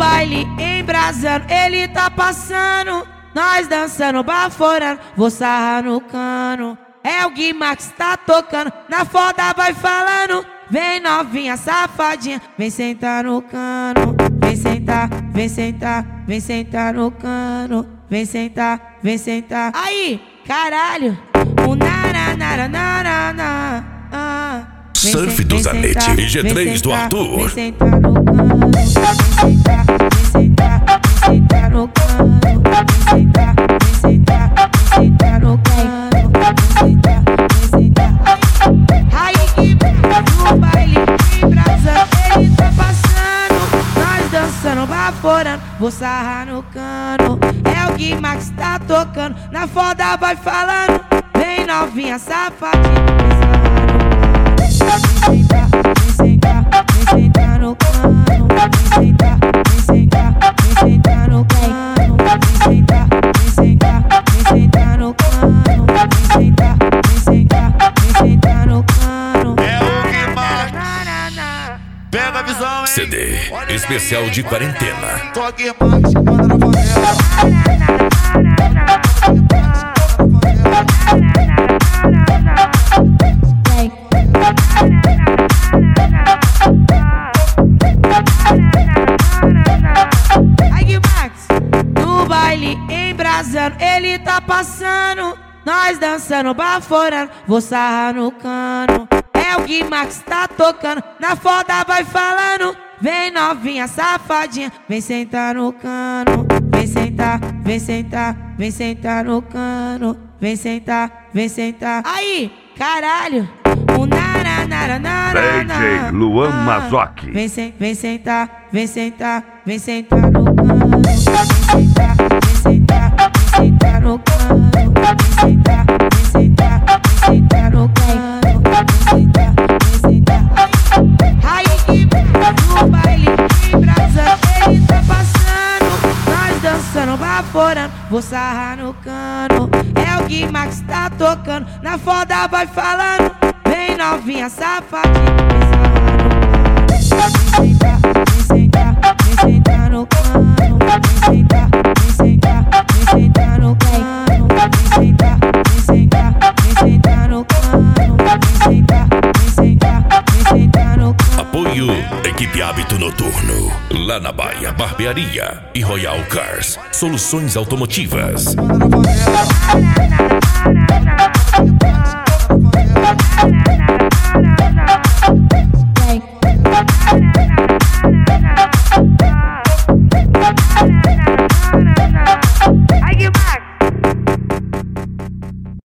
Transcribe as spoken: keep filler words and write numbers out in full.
baile embrasando, ele tá passando, nós dançando, baforando, vou sarrar no cano. É o Guimax tá tocando, na foda vai falando. Vem novinha, safadinha, vem sentar no cano. Vem sentar, vem sentar, vem sentar no cano. Vem sentar, vem sentar. Aí, caralho. O naranararanana. Surf do Zanetti e G três do Arthur. Vem sentar no cano. Vem sentar, vem sentar, vem sentar no cano. Vem sentar, vem sentar, vem sentar no cano. Vem sentar, vem sentar. Aí que no baile embrasando, ele tá passando, nós dançando, baforando, vou sarrar no cano. É o Guimax tá tocando, na foda vai falando. Vem novinha, safadinha, vem sentar, vem sentar, vem sentar no cano. Vem sentar, vem sentar, vem sentar no cano. Vem sentar, vem sentar, vem sentar no cano. Vem sentar, vem sentar, vem sentar no cano. É o Guimax. Pega a visão, hein? C D especial de quarentena. Tô Guimax, manda na favela. Aí Guimax, no baile embrasando, ele tá passando, nós dançando, baforando, vou sarrar no cano. É o Guimax tá tocando, na foda vai falando. Vem novinha, safadinha, vem sentar no cano. Vem sentar, vem sentar, vem sentar no cano. Vem sentar, vem sentar. Aí, caralho. O naranararanana. D J Luan Mazzocchi. Vem, sen, vem sentar, vem sentar, vem sentar no cano. Vem sentar, vem sentar, vem sentar no cano. Vem sentar, vem sentar, vem sentar no cano. Vem sentar, vem sentar. Aí que no baile embrasando, ele tá passando, nós dançando, baforando, vou sarrar no cano. É o Guimax tá tocando, na foda vai falando. Vem novinha, safadinha, vem sentar, vem sentar, vem sentar no cano. Vem sentar, vem sentar, vem sentar no cano. Vem sentar, vem sentar, vem sentar no cano. Vem sentar, vem sentar, vem sentar no cano. Apoio Equipe Hábito Noturno, lá na Baia, Barbearia e Royal Cars, soluções automotivas. Na, na, na, na, na, na, na, na, na, na, na, na, na, na.